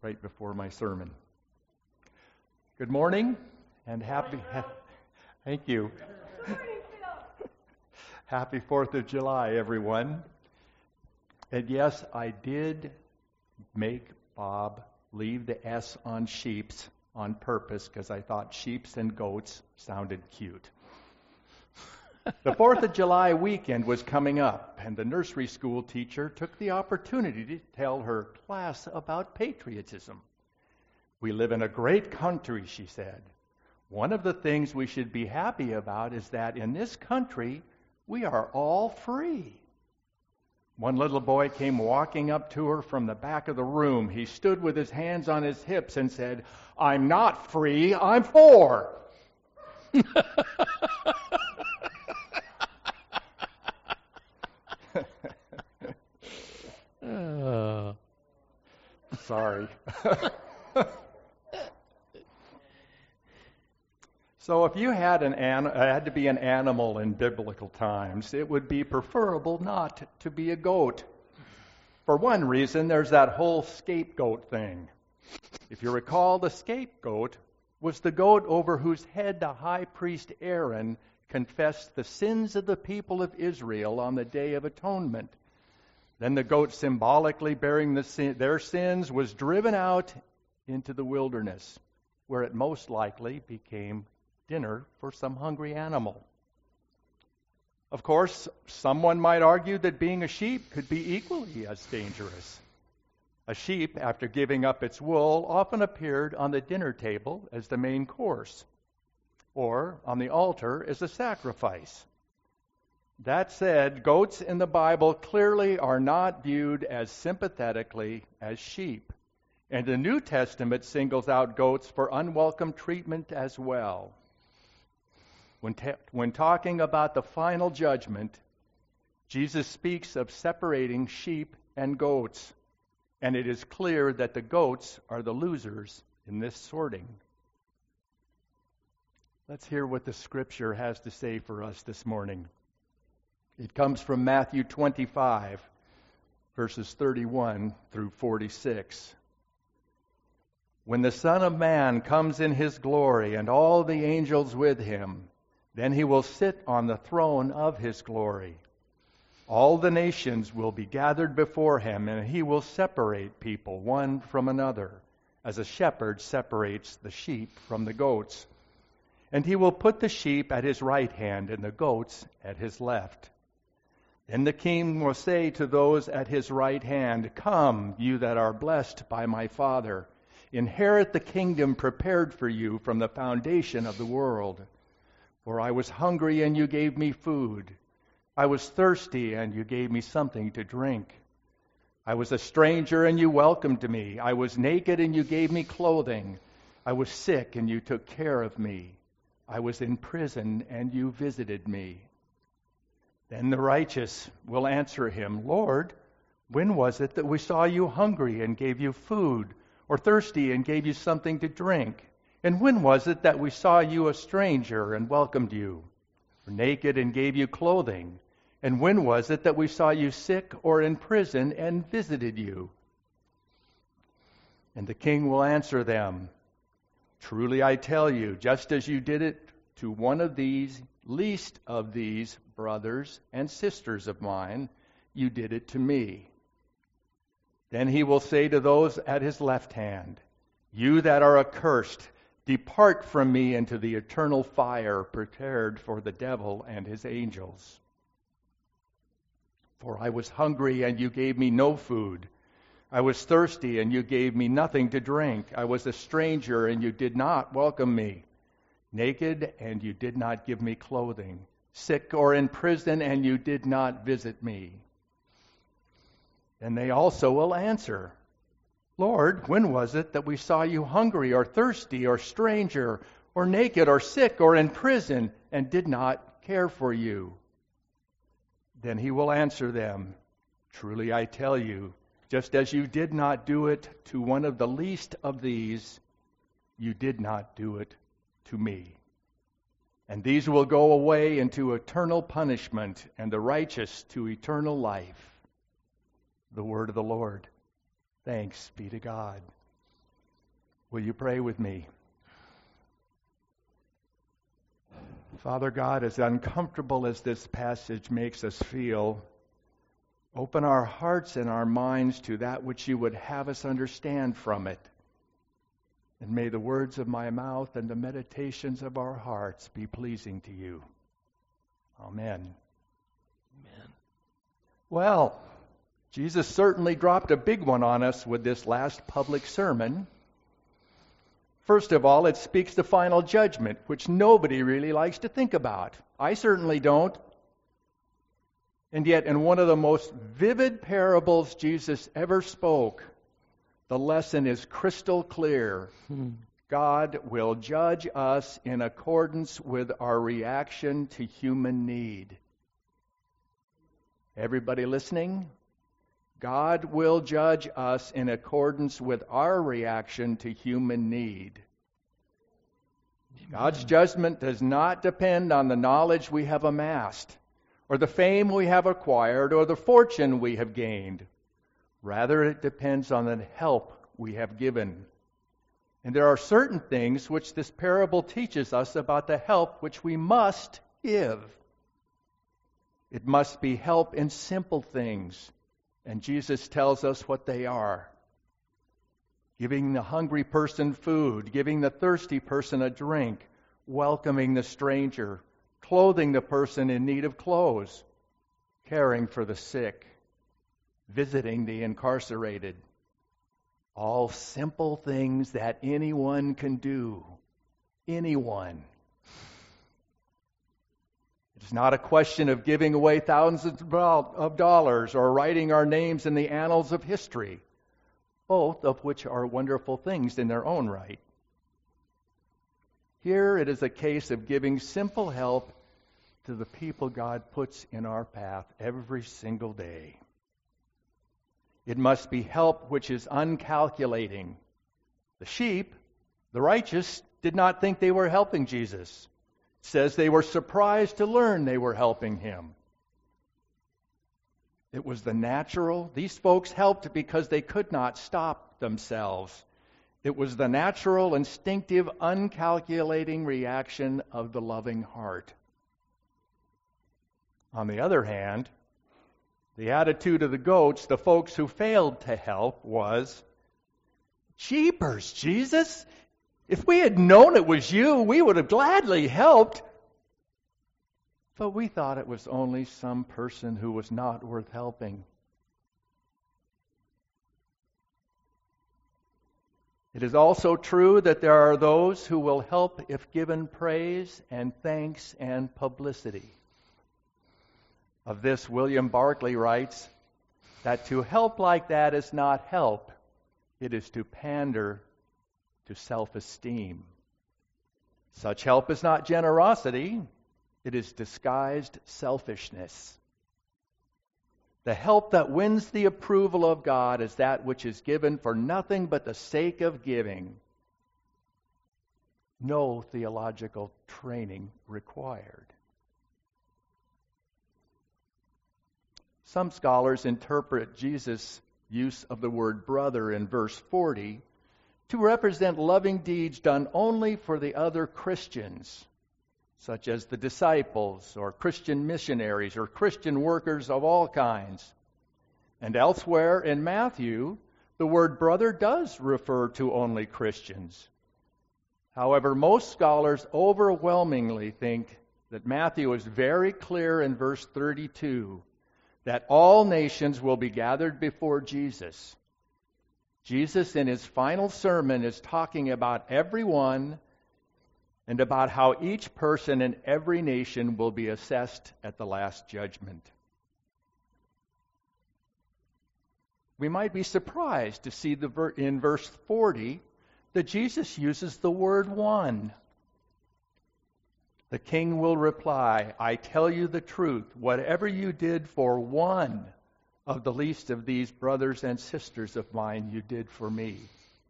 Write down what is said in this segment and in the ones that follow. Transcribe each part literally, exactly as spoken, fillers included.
right before my sermon. Good morning and happy, ha- thank you. Happy fourth of July, everyone. And yes, I did make Bob leave the S on sheeps on purpose because I thought sheeps and goats sounded cute. The fourth of July weekend was coming up, and the nursery school teacher took the opportunity to tell her class about patriotism. We live in a great country, she said. One of the things we should be happy about is that in this country, we are all free. One little boy came walking up to her from the back of the room. He stood with his hands on his hips and said, "I'm not free, I'm for." uh, sorry. So if you had an an, had to be an animal in biblical times, it would be preferable not to be a goat. For one reason, there's that whole scapegoat thing. If you recall, the scapegoat was the goat over whose head the high priest Aaron confessed the sins of the people of Israel on the Day of Atonement. Then the goat, symbolically bearing the sin, their sins, was driven out into the wilderness, where it most likely became dinner for some hungry animal. Of course, someone might argue that being a sheep could be equally as dangerous. A sheep, after giving up its wool, often appeared on the dinner table as the main course, or on the altar as a sacrifice. That said, goats in the Bible clearly are not viewed as sympathetically as sheep, and the New Testament singles out goats for unwelcome treatment as well. When, ta- when talking about the final judgment, Jesus speaks of separating sheep and goats, and it is clear that the goats are the losers in this sorting. Let's hear what the Scripture has to say for us this morning. It comes from Matthew twenty-five, verses thirty-one through forty-six. When the Son of Man comes in his glory and all the angels with him, then he will sit on the throne of his glory. All the nations will be gathered before him, and he will separate people one from another, as a shepherd separates the sheep from the goats. And he will put the sheep at his right hand and the goats at his left. Then the king will say to those at his right hand, "Come, you that are blessed by my Father, inherit the kingdom prepared for you from the foundation of the world. For I was hungry, and you gave me food. I was thirsty, and you gave me something to drink. I was a stranger, and you welcomed me. I was naked, and you gave me clothing. I was sick, and you took care of me. I was in prison, and you visited me." Then the righteous will answer him, "Lord, when was it that we saw you hungry and gave you food, or thirsty and gave you something to drink? And when was it that we saw you a stranger and welcomed you, or naked and gave you clothing? And when was it that we saw you sick or in prison and visited you?" And the king will answer them, "Truly I tell you, just as you did it to one of these, least of these brothers and sisters of mine, you did it to me." Then he will say to those at his left hand, "You that are accursed, depart from me into the eternal fire prepared for the devil and his angels. For I was hungry, and you gave me no food. I was thirsty, and you gave me nothing to drink. I was a stranger, and you did not welcome me. Naked, and you did not give me clothing. Sick or in prison, and you did not visit me." And they also will answer, "Lord, when was it that we saw you hungry or thirsty or stranger or naked or sick or in prison and did not care for you?" Then he will answer them, "Truly I tell you, just as you did not do it to one of the least of these, you did not do it to me." And these will go away into eternal punishment, and the righteous to eternal life. The word of the Lord. Thanks be to God. Will you pray with me? Father God, as uncomfortable as this passage makes us feel, open our hearts and our minds to that which you would have us understand from it. And may the words of my mouth and the meditations of our hearts be pleasing to you. Amen. Amen. Well, Jesus certainly dropped a big one on us with this last public sermon. First of all, it speaks the final judgment, which nobody really likes to think about. I certainly don't. And yet, in one of the most vivid parables Jesus ever spoke, the lesson is crystal clear. Hmm. God will judge us in accordance with our reaction to human need. Everybody listening? God will judge us in accordance with our reaction to human need. God's judgment does not depend on the knowledge we have amassed, or the fame we have acquired, or the fortune we have gained. Rather, it depends on the help we have given. And there are certain things which this parable teaches us about the help which we must give. It must be help in simple things. And Jesus tells us what they are. Giving the hungry person food, giving the thirsty person a drink, welcoming the stranger, clothing the person in need of clothes, caring for the sick, visiting the incarcerated. All simple things that anyone can do. Anyone. It's not a question of giving away thousands of dollars or writing our names in the annals of history, both of which are wonderful things in their own right. Here it is a case of giving simple help to the people God puts in our path every single day. It must be help which is uncalculating. The sheep, the righteous, did not think they were helping Jesus. Says they were surprised to learn they were helping him. It was the natural. These folks helped because they could not stop themselves. It was the natural, instinctive, uncalculating reaction of the loving heart. On the other hand, the attitude of the goats, the folks who failed to help, was, "Jeepers, Jesus! If we had known it was you, we would have gladly helped. But we thought it was only some person who was not worth helping." It is also true that there are those who will help if given praise and thanks and publicity. Of this, William Barclay writes that to help like that is not help. It is to pander to self-esteem. Such help is not generosity. It is disguised selfishness. The help that wins the approval of God is that which is given for nothing but the sake of giving. No theological training required. Some scholars interpret Jesus' use of the word brother in verse forty to represent loving deeds done only for the other Christians, such as the disciples or Christian missionaries or Christian workers of all kinds. And elsewhere in Matthew, the word brother does refer to only Christians. However, most scholars overwhelmingly think that Matthew is very clear in verse thirty-two that all nations will be gathered before Jesus. Jesus, in his final sermon, is talking about everyone and about how each person in every nation will be assessed at the last judgment. We might be surprised to see the ver- in verse forty that Jesus uses the word one. The king will reply, "I tell you the truth, whatever you did for one of the least of these brothers and sisters of mine, you did for me."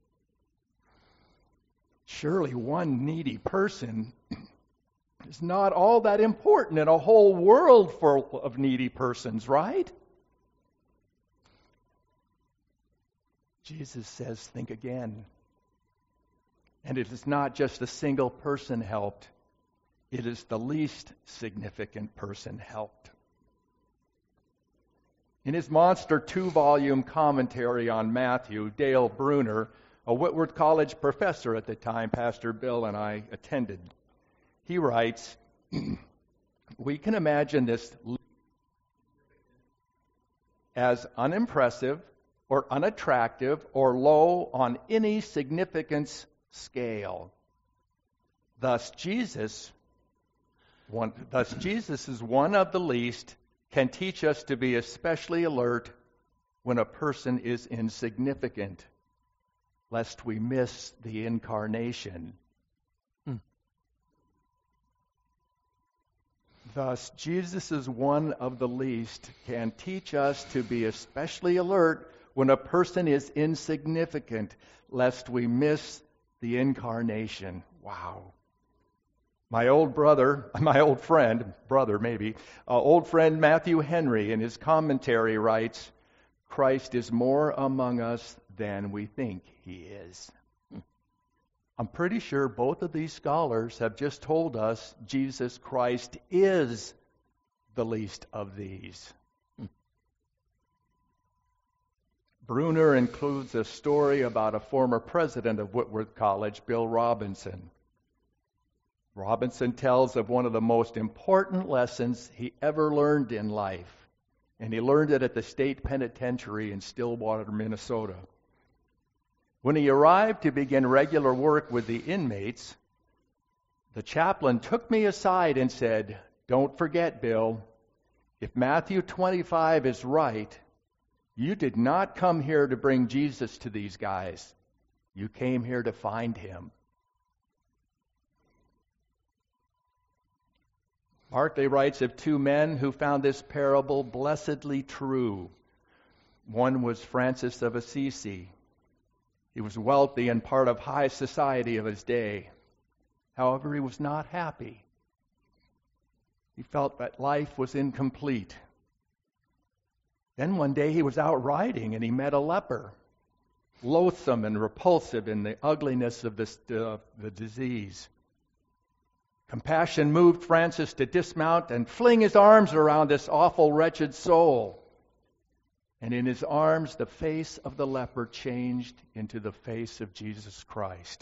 Surely one needy person is not all that important in a whole world full of needy persons, right? Jesus says, think again. And it is not just a single person helped. It is the least significant person helped. In his monster two-volume commentary on Matthew, Dale Bruner, a Whitworth College professor at the time Pastor Bill and I attended, he writes, we can imagine this as unimpressive or unattractive or low on any significance scale. Thus, Jesus, one, thus Jesus is one of the least, can teach us to be especially alert when a person is insignificant, lest we miss the incarnation. Hmm. Thus, Jesus is one of the least, can teach us to be especially alert when a person is insignificant, lest we miss the incarnation. Wow. My old brother, my old friend, brother maybe, uh, old friend Matthew Henry in his commentary writes, Christ is more among us than we think he is. I'm pretty sure both of these scholars have just told us Jesus Christ is the least of these. Bruner includes a story about a former president of Whitworth College, Bill Robinson. Robinson tells of one of the most important lessons he ever learned in life, and he learned it at the state penitentiary in Stillwater, Minnesota. When he arrived to begin regular work with the inmates, the chaplain took me aside and said, "Don't forget, Bill, if Matthew twenty-five is right, you did not come here to bring Jesus to these guys. You came here to find him." Barclay writes of two men who found this parable blessedly true. One was Francis of Assisi. He was wealthy and part of high society of his day. However, he was not happy. He felt that life was incomplete. Then one day he was out riding and he met a leper, loathsome and repulsive in the ugliness of this, uh, the disease. Compassion moved Francis to dismount and fling his arms around this awful, wretched soul. And in his arms, the face of the leper changed into the face of Jesus Christ.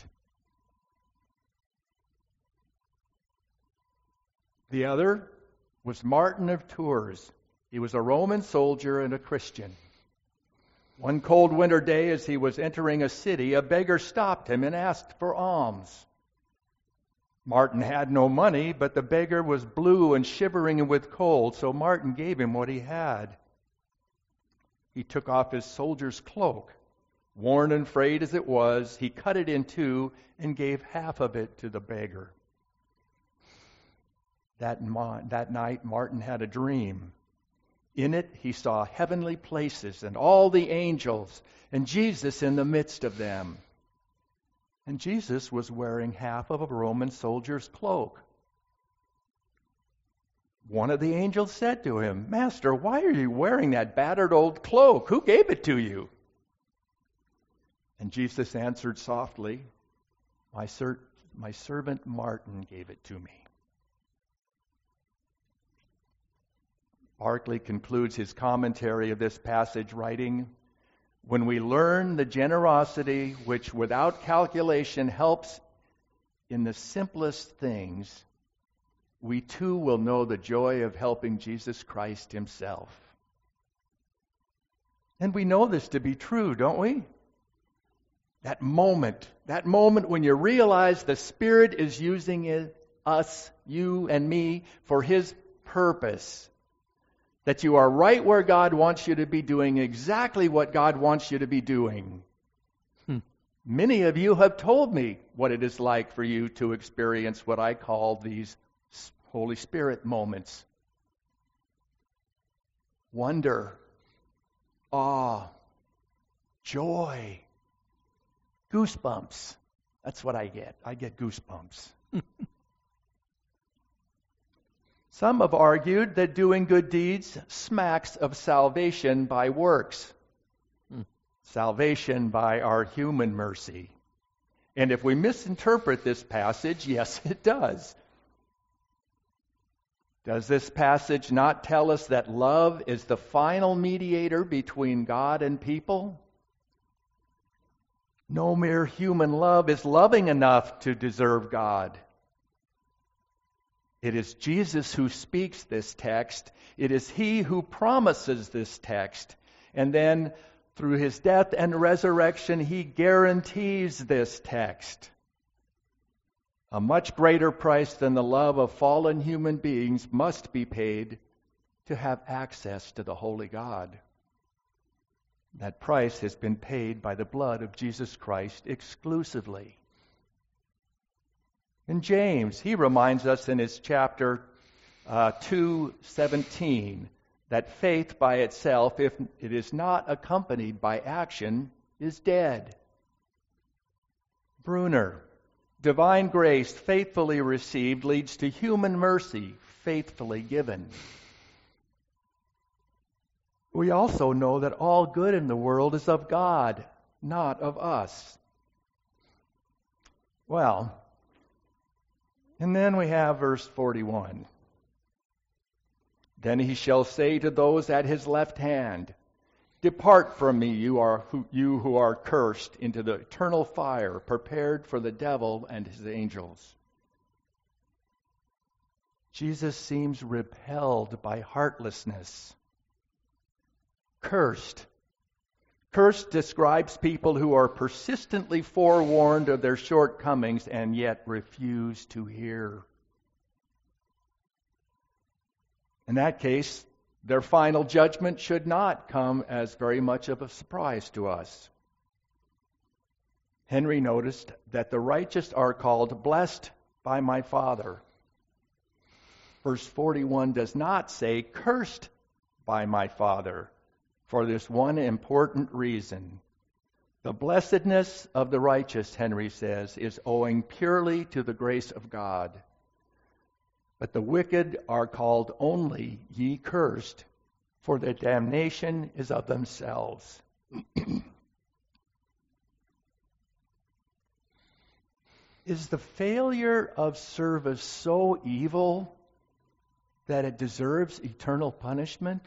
The other was Martin of Tours. He was a Roman soldier and a Christian. One cold winter day, as he was entering a city, a beggar stopped him and asked for alms. Martin had no money, but the beggar was blue and shivering with cold, so Martin gave him what he had. He took off his soldier's cloak. Worn and frayed as it was, he cut it in two and gave half of it to the beggar. That, mo- that night, Martin had a dream. In it, he saw heavenly places and all the angels and Jesus in the midst of them. And Jesus was wearing half of a Roman soldier's cloak. One of the angels said to him, "Master, why are you wearing that battered old cloak? Who gave it to you?" And Jesus answered softly, My, ser- my servant Martin gave it to me." Barclay concludes his commentary of this passage writing, "When we learn the generosity which without calculation helps in the simplest things, we too will know the joy of helping Jesus Christ himself." And we know this to be true, don't we? That moment, that moment when you realize the Spirit is using it, us, you and me, for his purpose. That you are right where God wants you to be doing exactly what God wants you to be doing. Hmm. Many of you have told me what it is like for you to experience what I call these Holy Spirit moments. Wonder, awe, joy, goosebumps. That's what I get. I get goosebumps. Some have argued that doing good deeds smacks of salvation by works. Hmm. Salvation by our human mercy. And if we misinterpret this passage, yes, it does. Does this passage not tell us that love is the final mediator between God and people? No mere human love is loving enough to deserve God. It is Jesus who speaks this text. It is He who promises this text. And then, through His death and resurrection, He guarantees this text. A much greater price than the love of fallen human beings must be paid to have access to the Holy God. That price has been paid by the blood of Jesus Christ exclusively. In James, he reminds us in his chapter uh, two seventeen that faith by itself, if it is not accompanied by action, is dead. Bruner, divine grace faithfully received leads to human mercy faithfully given. We also know that all good in the world is of God, not of us. Well, and then we have verse forty-one. Then he shall say to those at his left hand, Depart from me, you are who, you who are cursed, into the eternal fire prepared for the devil and his angels. Jesus seems repelled by heartlessness. Cursed. Cursed describes people who are persistently forewarned of their shortcomings and yet refuse to hear. In that case, their final judgment should not come as very much of a surprise to us. Henry noticed that the righteous are called blessed by my Father. Verse forty-one does not say cursed by my Father, for this one important reason. The blessedness of the righteous, Henry says, is owing purely to the grace of God. But the wicked are called only ye cursed, for their damnation is of themselves. Is the failure of service so evil that it deserves eternal punishment?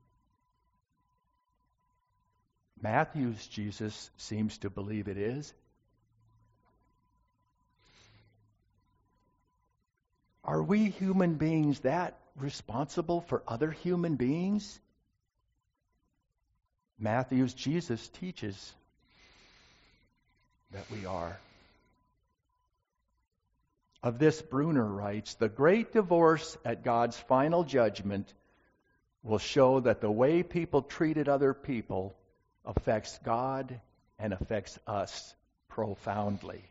Matthew's Jesus seems to believe it is. Are we human beings that responsible for other human beings? Matthew's Jesus teaches that we are. Of this, Bruner writes, the great divorce at God's final judgment will show that the way people treated other people affects God and affects us profoundly.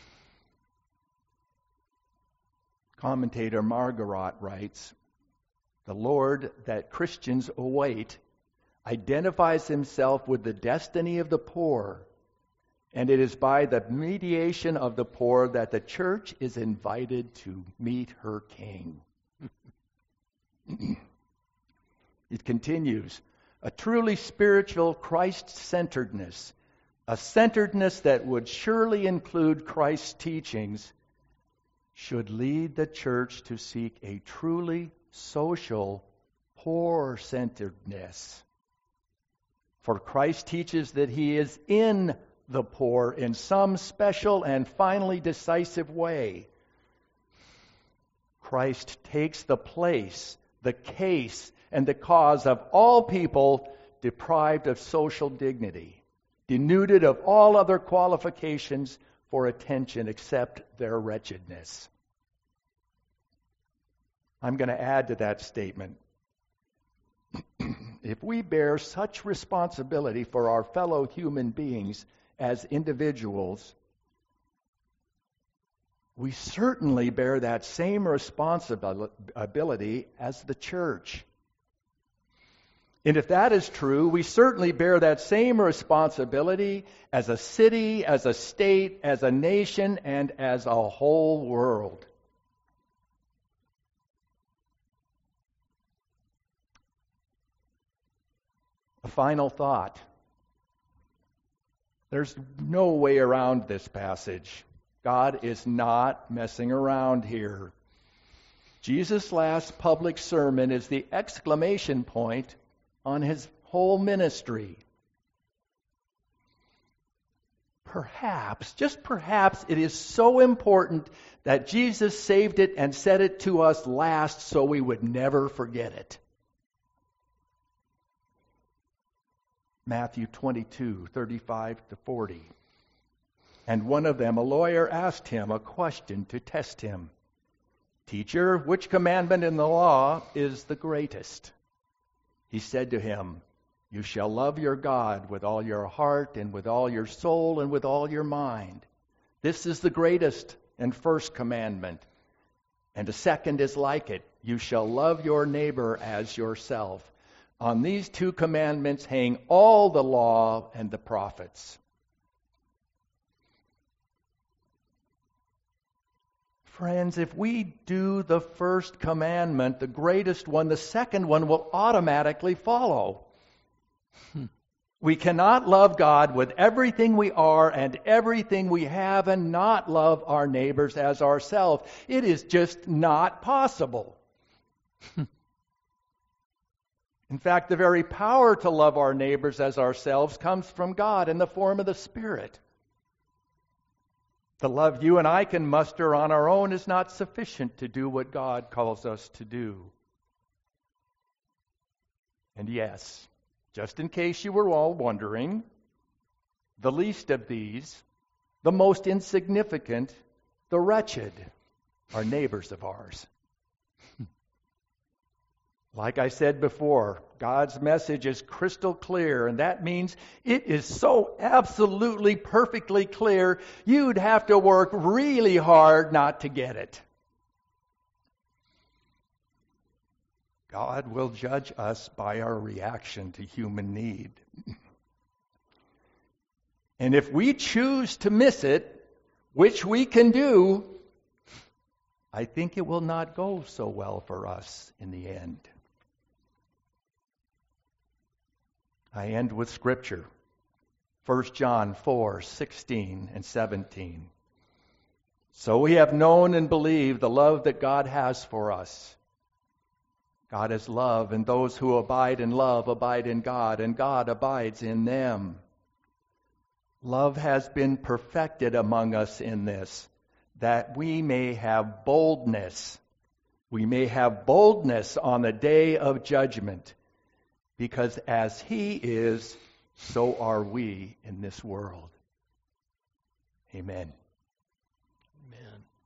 Commentator Margarot writes, the Lord that Christians await identifies himself with the destiny of the poor, and it is by the mediation of the poor that the church is invited to meet her King. It continues, a truly spiritual Christ-centeredness, a centeredness that would surely include Christ's teachings, should lead the church to seek a truly social poor-centeredness. For Christ teaches that he is in the poor in some special and finally decisive way. Christ takes the place, the case, and the cause of all people deprived of social dignity, denuded of all other qualifications for attention except their wretchedness. I'm going to add to that statement. If we bear such responsibility for our fellow human beings as individuals, we certainly bear that same responsibility as the church. And if that is true, we certainly bear that same responsibility as a city, as a state, as a nation, and as a whole world. A final thought. There's no way around this passage. God is not messing around here. Jesus' last public sermon is the exclamation point on his whole ministry. Perhaps, just perhaps, it is so important that Jesus saved it and said it to us last so we would never forget it. Matthew twenty-two, thirty-five to forty. And one of them, a lawyer, asked him a question to test him. Teacher, which commandment in the law is the greatest? He said to him, you shall love your God with all your heart and with all your soul and with all your mind. This is the greatest and first commandment. And a second is like it. You shall love your neighbor as yourself. On these two commandments hang all the law and the prophets. Friends, if we do the first commandment, the greatest one, the second one will automatically follow. We cannot love God with everything we are and everything we have and not love our neighbors as ourselves. It is just not possible. In fact, the very power to love our neighbors as ourselves comes from God in the form of the Spirit. The love you and I can muster on our own is not sufficient to do what God calls us to do. And yes, just in case you were all wondering, the least of these, the most insignificant, the wretched, are neighbors of ours. Like I said before, God's message is crystal clear, and that means it is so absolutely perfectly clear, you'd have to work really hard not to get it. God will judge us by our reaction to human need. And if we choose to miss it, which we can do, I think it will not go so well for us in the end. I end with Scripture. First John four, sixteen and seventeen. So we have known and believed the love that God has for us. God is love, and those who abide in love abide in God, and God abides in them. Love has been perfected among us in this, that we may have boldness. We may have boldness on the day of judgment, because as He is, so are we in this world. Amen. Amen.